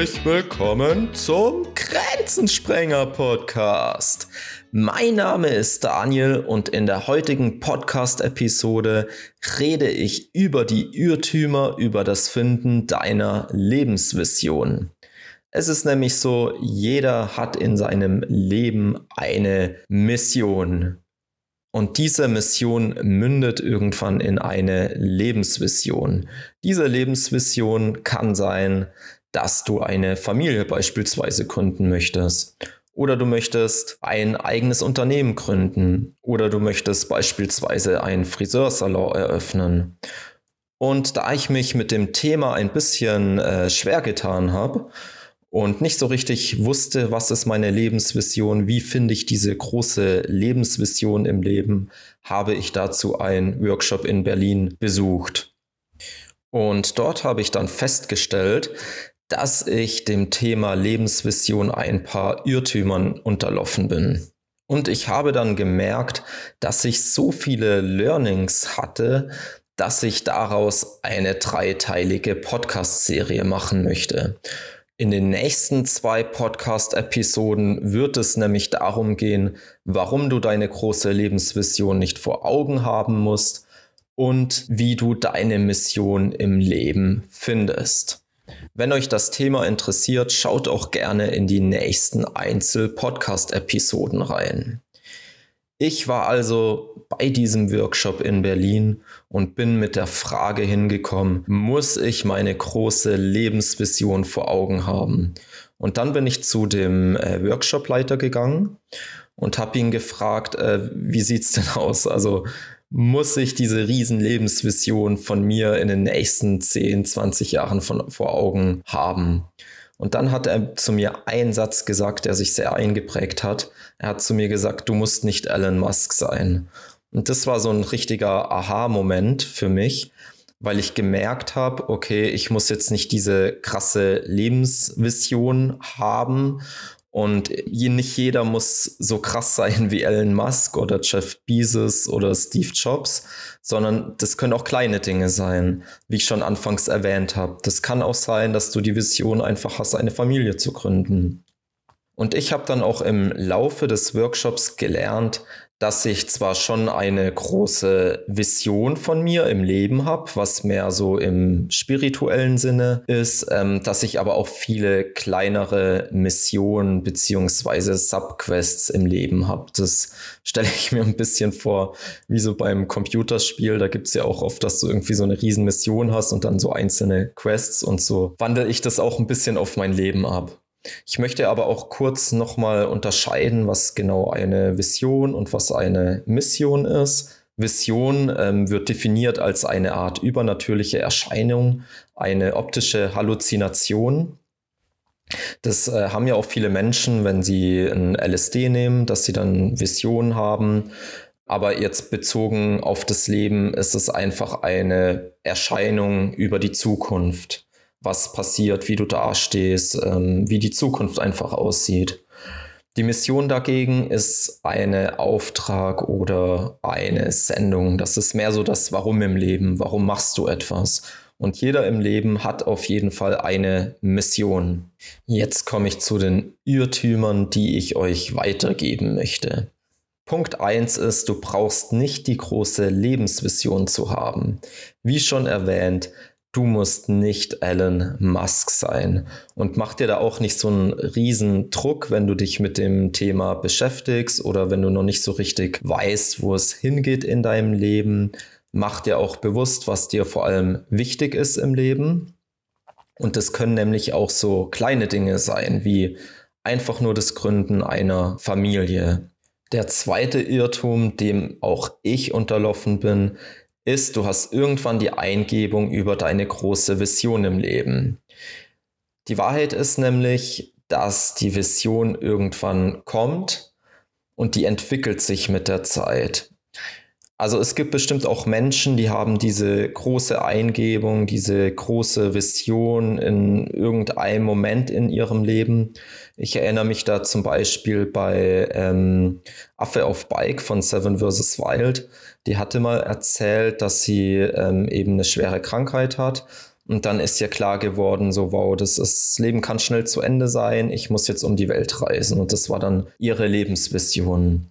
Herzlich willkommen zum Grenzensprenger-Podcast. Mein Name ist Daniel und in der heutigen Podcast-Episode rede ich über die Irrtümer über das Finden deiner Lebensvision. Es ist nämlich so, jeder hat in seinem Leben eine Mission. Und diese Mission mündet irgendwann in eine Lebensvision. Diese Lebensvision kann sein, dass du eine Familie beispielsweise gründen möchtest. Oder du möchtest ein eigenes Unternehmen gründen. Oder du möchtest beispielsweise einen Friseursalon eröffnen. Und da ich mich mit dem Thema ein bisschen schwer getan habe, und nicht so richtig wusste, was ist meine Lebensvision, wie finde ich diese große Lebensvision im Leben, habe ich dazu einen Workshop in Berlin besucht. Und dort habe ich dann festgestellt, dass ich dem Thema Lebensvision ein paar Irrtümern unterlaufen bin. Und ich habe dann gemerkt, dass ich so viele Learnings hatte, dass ich daraus eine dreiteilige Podcast-Serie machen möchte. In den nächsten 2 Podcast-Episoden wird es nämlich darum gehen, warum du deine große Lebensvision nicht vor Augen haben musst und wie du deine Mission im Leben findest. Wenn euch das Thema interessiert, schaut auch gerne in die nächsten Einzel-Podcast-Episoden rein. Ich war also bei diesem Workshop in Berlin und bin mit der Frage hingekommen, muss ich meine große Lebensvision vor Augen haben? Und dann bin ich zu dem Workshopleiter gegangen und habe ihn gefragt, wie sieht's denn aus? Also muss ich diese riesen Lebensvision von mir in den nächsten 10, 20 Jahren vor Augen haben? Und dann hat er zu mir einen Satz gesagt, der sich sehr eingeprägt hat. Er hat zu mir gesagt, du musst nicht Elon Musk sein. Und das war so ein richtiger Aha-Moment für mich, weil ich gemerkt habe, okay, ich muss jetzt nicht diese krasse Lebensvision haben. Und nicht jeder muss so krass sein wie Elon Musk oder Jeff Bezos oder Steve Jobs, sondern das können auch kleine Dinge sein, wie ich schon anfangs erwähnt habe. Das kann auch sein, dass du die Vision einfach hast, eine Familie zu gründen. Und ich habe dann auch im Laufe des Workshops gelernt, dass ich zwar schon eine große Vision von mir im Leben habe, was mehr so im spirituellen Sinne ist, dass ich aber auch viele kleinere Missionen beziehungsweise Subquests im Leben habe. Das stelle ich mir ein bisschen vor, wie so beim Computerspiel. Da gibt es ja auch oft, dass du irgendwie so eine riesen Mission hast und dann so einzelne Quests, und so wandle ich das auch ein bisschen auf mein Leben ab. Ich möchte aber auch kurz nochmal unterscheiden, was genau eine Vision und was eine Mission ist. Vision wird definiert als eine Art übernatürliche Erscheinung, eine optische Halluzination. Das haben ja auch viele Menschen, wenn sie ein LSD nehmen, dass sie dann Visionen haben. Aber jetzt bezogen auf das Leben ist es einfach eine Erscheinung über die Zukunft. Was passiert, wie du dastehst, wie die Zukunft einfach aussieht. Die Mission dagegen ist ein Auftrag oder eine Sendung. Das ist mehr so das Warum im Leben. Warum machst du etwas? Und jeder im Leben hat auf jeden Fall eine Mission. Jetzt komme ich zu den Irrtümern, die ich euch weitergeben möchte. Punkt 1 ist, du brauchst nicht die große Lebensvision zu haben. Wie schon erwähnt, du musst nicht Elon Musk sein, und mach dir da auch nicht so einen riesen Druck, wenn du dich mit dem Thema beschäftigst oder wenn du noch nicht so richtig weißt, wo es hingeht in deinem Leben. Mach dir auch bewusst, was dir vor allem wichtig ist im Leben. Und das können nämlich auch so kleine Dinge sein, wie einfach nur das Gründen einer Familie. Der zweite Irrtum, dem auch ich unterlaufen bin, ist, du hast irgendwann die Eingebung über deine große Vision im Leben. Die Wahrheit ist nämlich, dass die Vision irgendwann kommt und die entwickelt sich mit der Zeit. Also es gibt bestimmt auch Menschen, die haben diese große Eingebung, diese große Vision in irgendeinem Moment in ihrem Leben. Ich erinnere mich da zum Beispiel bei Affe auf Bike von Seven vs. Wild. Die hatte mal erzählt, dass sie eben eine schwere Krankheit hat Und dann ist ja klar geworden, so wow, das Leben kann schnell zu Ende sein, ich muss jetzt um die Welt reisen. Und das war dann ihre Lebensvision.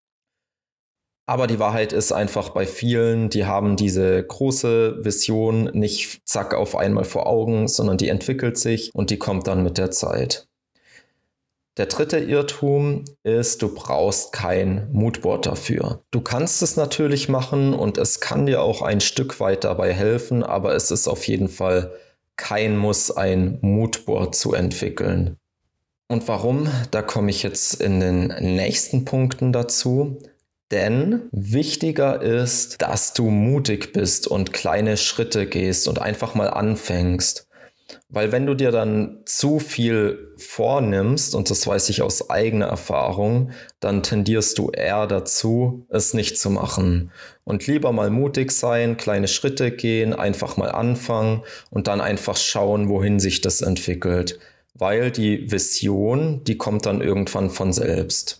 Aber die Wahrheit ist einfach bei vielen, die haben diese große Vision nicht zack auf einmal vor Augen, sondern die entwickelt sich und die kommt dann mit der Zeit. Der dritte Irrtum ist, du brauchst kein Moodboard dafür. Du kannst es natürlich machen und es kann dir auch ein Stück weit dabei helfen, aber es ist auf jeden Fall kein Muss, ein Moodboard zu entwickeln. Und warum? Da komme ich jetzt in den nächsten Punkten dazu. Denn wichtiger ist, dass du mutig bist und kleine Schritte gehst und einfach mal anfängst. Weil wenn du dir dann zu viel vornimmst, und das weiß ich aus eigener Erfahrung, dann tendierst du eher dazu, es nicht zu machen. Und lieber mal mutig sein, kleine Schritte gehen, einfach mal anfangen und dann einfach schauen, wohin sich das entwickelt. Weil die Vision, die kommt dann irgendwann von selbst.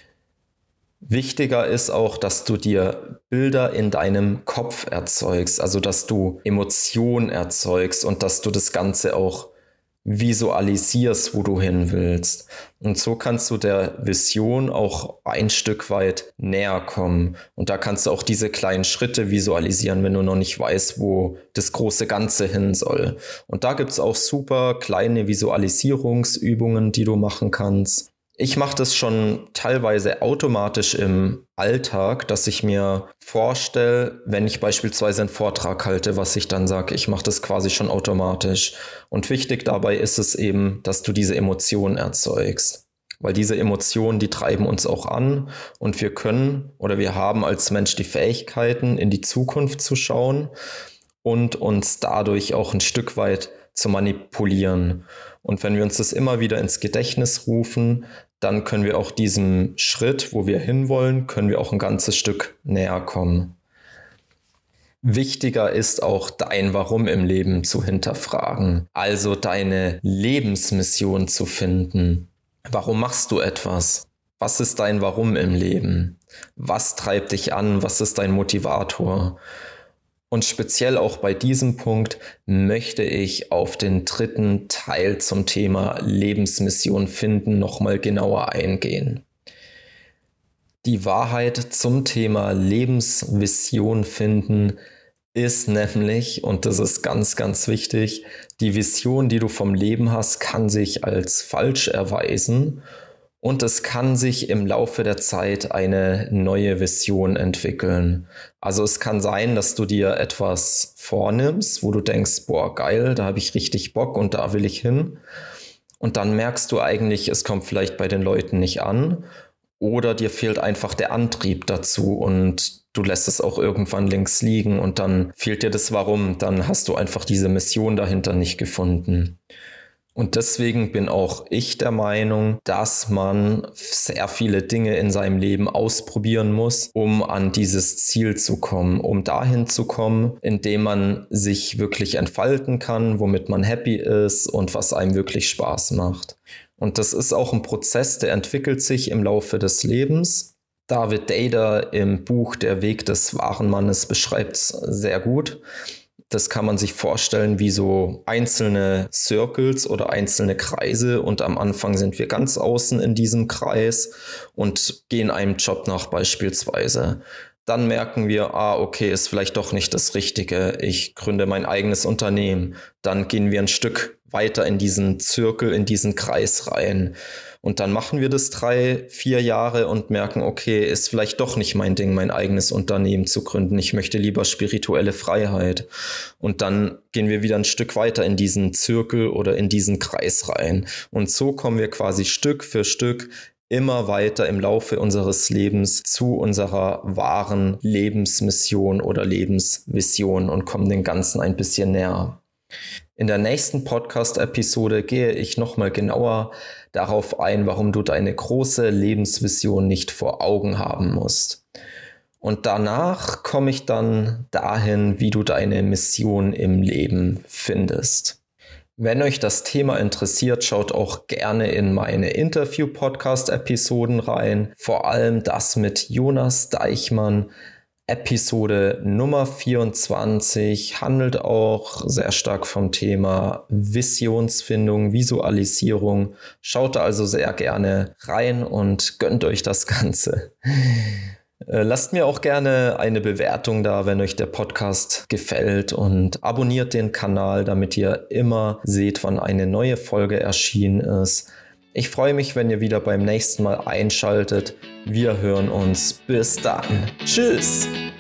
Wichtiger ist auch, dass du dir Bilder in deinem Kopf erzeugst, also dass du Emotionen erzeugst und dass du das Ganze auch visualisierst, wo du hin willst. Und so kannst du der Vision auch ein Stück weit näher kommen. Und da kannst du auch diese kleinen Schritte visualisieren, wenn du noch nicht weißt, wo das große Ganze hin soll. Und da gibt es auch super kleine Visualisierungsübungen, die du machen kannst. Ich mache das schon teilweise automatisch im Alltag, dass ich mir vorstelle, wenn ich beispielsweise einen Vortrag halte, was ich dann sage, ich mache das quasi schon automatisch. Und wichtig dabei ist es eben, dass du diese Emotionen erzeugst. Weil diese Emotionen, die treiben uns auch an und wir können oder wir haben als Mensch die Fähigkeiten, in die Zukunft zu schauen und uns dadurch auch ein Stück weit zu manipulieren. Und wenn wir uns das immer wieder ins Gedächtnis rufen, dann können wir auch diesem Schritt, wo wir hinwollen, können wir auch ein ganzes Stück näher kommen. Wichtiger ist auch dein Warum im Leben zu hinterfragen, also deine Lebensmission zu finden. Warum machst du etwas? Was ist dein Warum im Leben? Was treibt dich an? Was ist dein Motivator? Und speziell auch bei diesem Punkt möchte ich auf den dritten Teil zum Thema Lebensmission finden nochmal genauer eingehen. Die Wahrheit zum Thema Lebensvision finden ist nämlich, und das ist ganz, ganz wichtig, die Vision, die du vom Leben hast, kann sich als falsch erweisen. Und es kann sich im Laufe der Zeit eine neue Vision entwickeln. Also es kann sein, dass du dir etwas vornimmst, wo du denkst, boah, geil, da habe ich richtig Bock und da will ich hin. Und dann merkst du eigentlich, es kommt vielleicht bei den Leuten nicht an oder dir fehlt einfach der Antrieb dazu und du lässt es auch irgendwann links liegen und dann fehlt dir das Warum. Dann hast du einfach diese Mission dahinter nicht gefunden. Und deswegen bin auch ich der Meinung, dass man sehr viele Dinge in seinem Leben ausprobieren muss, um an dieses Ziel zu kommen, um dahin zu kommen, indem man sich wirklich entfalten kann, womit man happy ist und was einem wirklich Spaß macht. Und das ist auch ein Prozess, der entwickelt sich im Laufe des Lebens. David Deida im Buch Der Weg des wahren Mannes beschreibt es sehr gut. Das kann man sich vorstellen wie so einzelne Circles oder einzelne Kreise und am Anfang sind wir ganz außen in diesem Kreis und gehen einem Job nach beispielsweise. Dann merken wir, okay, ist vielleicht doch nicht das Richtige. Ich gründe mein eigenes Unternehmen. Dann gehen wir ein Stück weiter in diesen Zirkel, in diesen Kreis rein. Und dann machen wir das 3-4 Jahre und merken, okay, ist vielleicht doch nicht mein Ding, mein eigenes Unternehmen zu gründen. Ich möchte lieber spirituelle Freiheit. Und dann gehen wir wieder ein Stück weiter in diesen Zirkel oder in diesen Kreis rein. Und so kommen wir quasi Stück für Stück immer weiter im Laufe unseres Lebens zu unserer wahren Lebensmission oder Lebensvision und kommen dem Ganzen ein bisschen näher. In der nächsten Podcast-Episode gehe ich nochmal genauer darauf ein, warum du deine große Lebensvision nicht vor Augen haben musst. Und danach komme ich dann dahin, wie du deine Mission im Leben findest. Wenn euch das Thema interessiert, schaut auch gerne in meine Interview-Podcast-Episoden rein. Vor allem das mit Jonas Deichmann. Episode Nummer 24 handelt auch sehr stark vom Thema Visionsfindung, Visualisierung. Schaut da also sehr gerne rein und gönnt euch das Ganze. Lasst mir auch gerne eine Bewertung da, wenn euch der Podcast gefällt, und abonniert den Kanal, damit ihr immer seht, wann eine neue Folge erschienen ist. Ich freue mich, wenn ihr wieder beim nächsten Mal einschaltet. Wir hören uns. Bis dann. Tschüss.